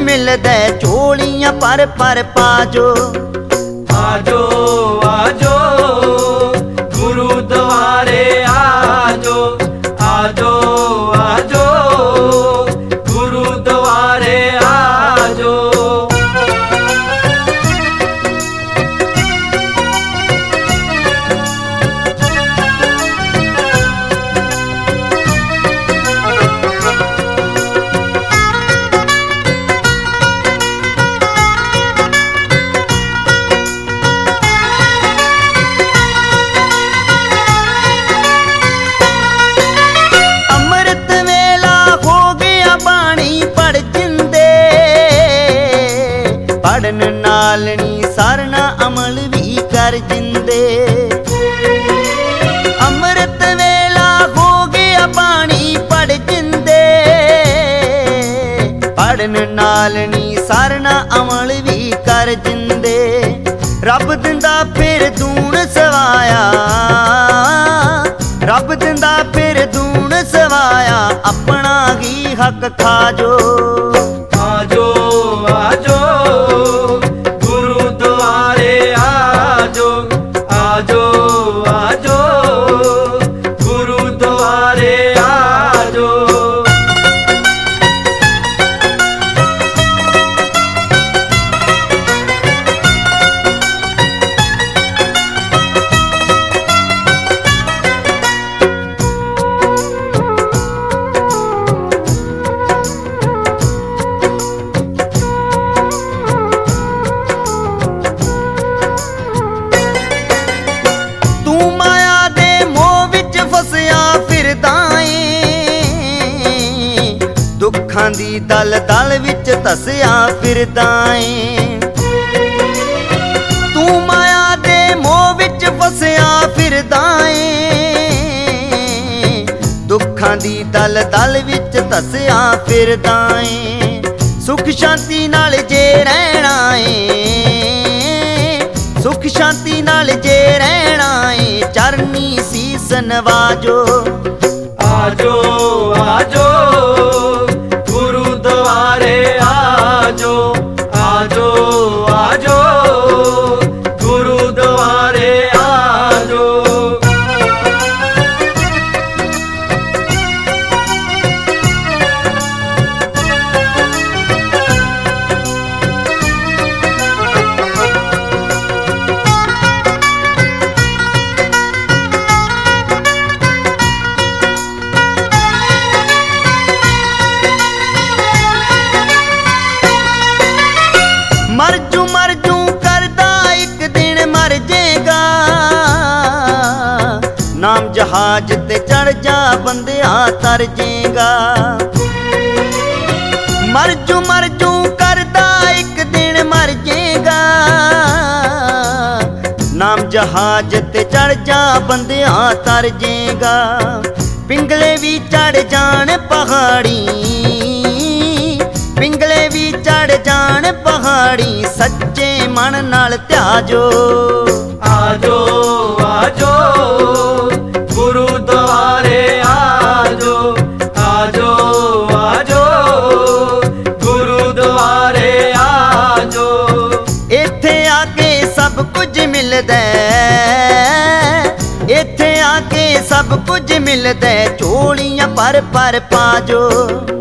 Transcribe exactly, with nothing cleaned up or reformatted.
मिलदा झोलियां पर पर पाजो। आजो आजो गुरुद्वारे आजो, आजो आजो गुरुद्वारे आजो। पढ़न नालनी सरना अमल भी कर जिंदे। अमृत वेला हो गया पानी पढ़ जिंदे। पढ़न नालनी सरना अमल भी कर जिंदे। रब दिंदा फिर दून सवाया, रब दिंदा फिर दून सवाया, अपना ही हक खाजो। आजो आजो गुरुद्वारे आजो, आजो आजो गुरुद्वारे आजो। दुखां दी दल दल विच धसिया फिरदा ऐ। तू माया दे मोह विच फसिया फिरदा ऐ। दुखां दी दल दल विच धसिया फिरदा ऐ। सुख शांति नाल जे रहना ऐ, सुख शांति नाल जे रहना ऐ, चरनी सीस नवाजो। आजो आजो गुरुद्वारे आजो, आजो आजो गुरुद्वारे आजो। मरजू मरजू करदा एक दिन मर जेगा। नाम जहाज ते चढ़ जा बंदिया तर जेगा। मरजू मरजू करदा एक दिन मर जेगा। नाम जहाज ते चढ़ जा बंदिया तर जेगा। पिंगले भी चढ़ जान पहाड़ी, पिंगले भी चढ़ जान पहाड़ी, सच्चे मन नाल त्याजो। आजो आजो गुरुद्वारे आजो, आजो आजो गुरुद्वारे आजो। इत्थे आके सब कुछ मिलदा, इत्थे आके सब कुछ मिलदा, झोलियां पर पर पाजो।